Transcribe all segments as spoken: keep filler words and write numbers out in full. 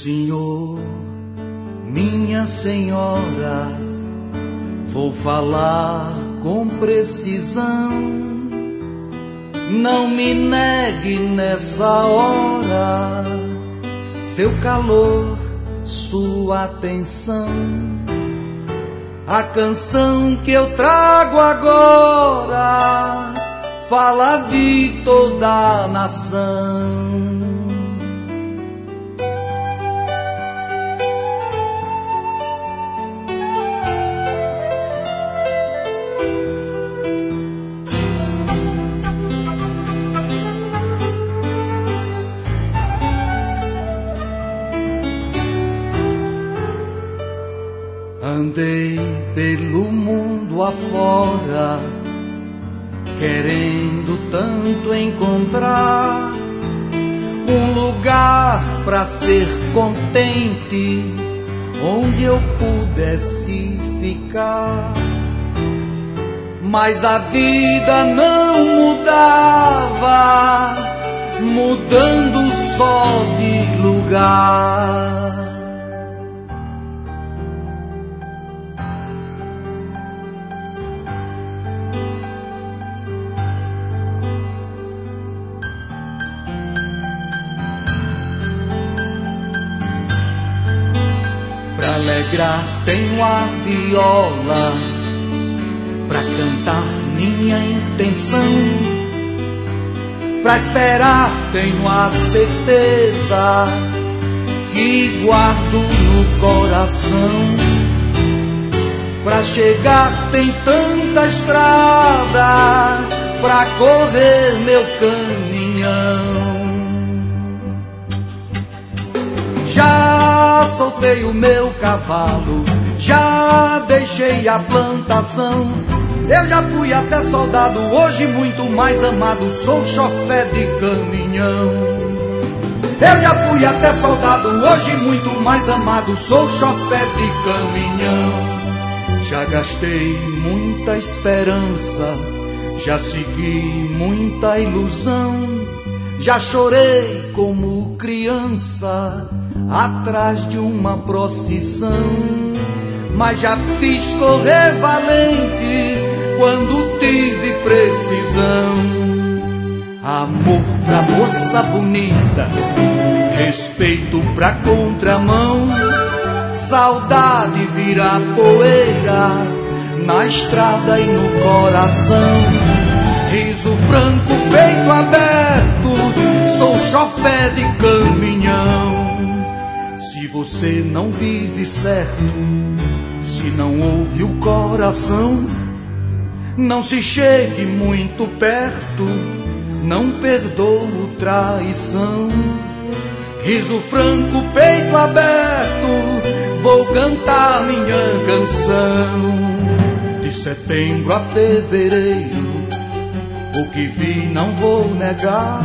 senhor, minha senhora, vou falar com precisão. Não me negue nessa hora seu calor, sua atenção. A canção que eu trago agora fala de toda a nação. Andei pelo mundo afora, querendo tanto encontrar um lugar pra ser contente, onde eu pudesse ficar. Mas a vida não mudava, mudando só de lugar. Pra alegrar tenho a viola, pra cantar minha intenção, pra esperar tenho a certeza que guardo no coração. Pra chegar tem tanta estrada, pra correr meu caminhão. Já soltei o meu cavalo, já deixei a plantação. Eu já fui até soldado, hoje muito mais amado, sou chofé de caminhão. Eu já fui até soldado, hoje muito mais amado, sou chofé de caminhão. Já gastei muita esperança, já segui muita ilusão, já chorei como criança atrás de uma procissão, mas já fiz correr valente quando tive precisão. Amor pra moça bonita, respeito pra contramão, saudade vira poeira na estrada e no coração. Riso franco, peito aberto, sou chofé de caminhão. Se você não vive certo, se não ouve o coração, não se chegue muito perto, não perdoo traição. Riso franco, peito aberto, vou cantar minha canção. De setembro a fevereiro, o que vi não vou negar,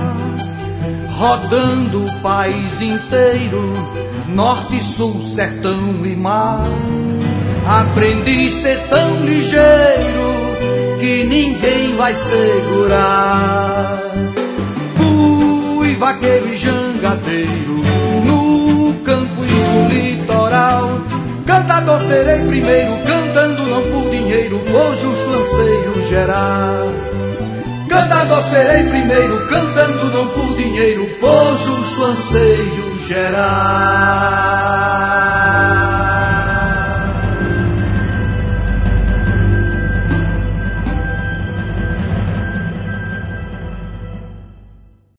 rodando o país inteiro, norte, sul, sertão e mar. Aprendi a ser tão ligeiro que ninguém vai segurar. Fui vaqueiro e jangadeiro no campo e no litoral. Cantador serei primeiro, cantando não por dinheiro, por justo anseio geral. Cantador serei primeiro, cantando não por dinheiro, por justo anseio geral.